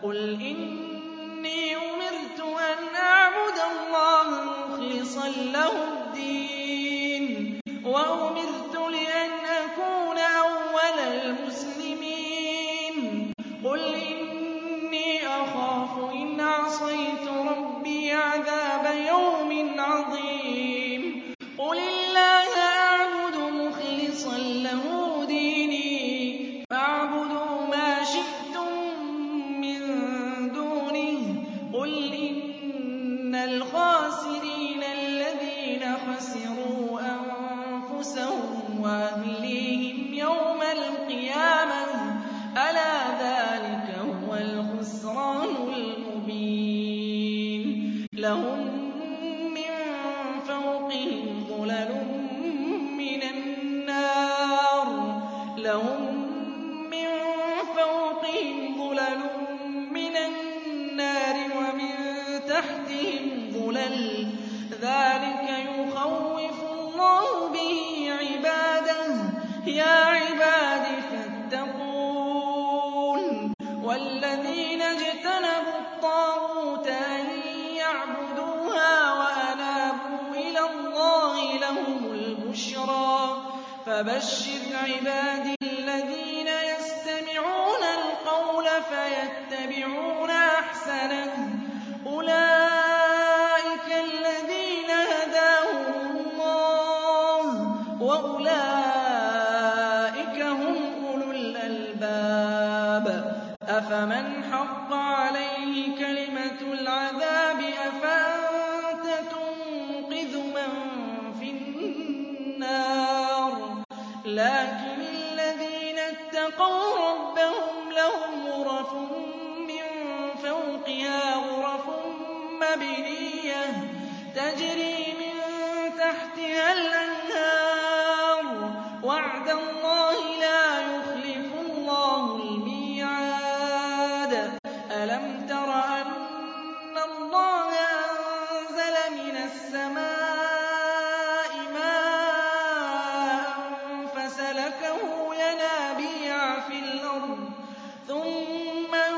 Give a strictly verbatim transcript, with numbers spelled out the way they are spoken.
قُلْ إِنِّي أُمِرْتُ أَنْ أَعْبُدَ اللَّهَ مُخْلِصًا لَّهُ الدِّينَ وَأُمِرْتُ لِأَنْ أَكُونَ أَوَّلَ الْمُسْلِمِينَ قُلْ إِنِّي أَخَافُ إِنْ عَصَيْتُ رَبِّي عَذَابَ يَوْمٍ عَظِيمٍ قُلِ اللَّهَ أَعْبُدُ مُخْلِصًا لَّهُ دِينِي فَاعْبُدُوا مَا شِئْتُم مِّن دُونِهِ قُلْ إِنَّ الْخَاسِرِينَ الَّذِينَ خَسِرُوا أَنفُسَهُمْ وَأَهْلِيهِمْ يَوْمَ الْقِيَامَةِ ۗ أَلَا ذَٰلِكَ هُوَ الْخُسْرَانُ الْمُبِينُ لَهُم مِّن فَوْقِهِمْ ظُلَلٌ مِّنَ النَّارِ لَهُم مِّن فَوْقِهِمْ ظُلَلٌ مِّنَ النَّارِ وَمِن تَحْتِهِمْ ظُلَلٌ ۚ ذَٰلِكَ يُخَوِّفُ اللَّهُ بِهِ عِبَادَهُ ۚ يَا عِبَادِ فَاتَّقُونِ وَالَّذِينَ اجْتَنَبُوا الطَّاغُوتَ أَن يَعْبُدُوهَا وَأَنَابُوا إِلَى اللَّهِ لَهُمُ الْبُشْرَىٰ فَبَشِّرْ عِبَادِي الَّذِينَ يَسْتَمِعُونَ الْقَوْلَ فَيَتَّبِعُونَ أَحْسَنَهُ ۚ أُولَٰئِكَ الَّذِينَ هَدَاهُمُ اللَّهُ ۖ وَأُولَٰئِكَ هُمْ أُولُو الْأَلْبَابِ أَفَمَنْ حَقَّ عَلَيْهِ كَلِمَةُ الْعَذَابِ أَفَأَنتَ تُنقِذُ مَن فِي النَّارِ لَٰكِنِ الَّذِينَ اتَّقَوْا رَبَّهُمْ لَهُمْ غُرَفٌ مِّن فَوْقِهَا غُرَفٌ مَّبْنِيَّةٌ تَجْرِي مِن تَحْتِهَا الْأَنْهَارُ ۖ وَعْدَ اللَّهِ ۖ لَا يُخْلِفُ اللَّهُ الْمِيعَادَ أَلَمْ تَرَ أَنَّ اللَّهَ أَنزَلَ مِنَ السَّمَاءِ مَاءً فَسَلَكَهُ يَنَابِيعَ فِي الْأَرْضِ ثُمَّ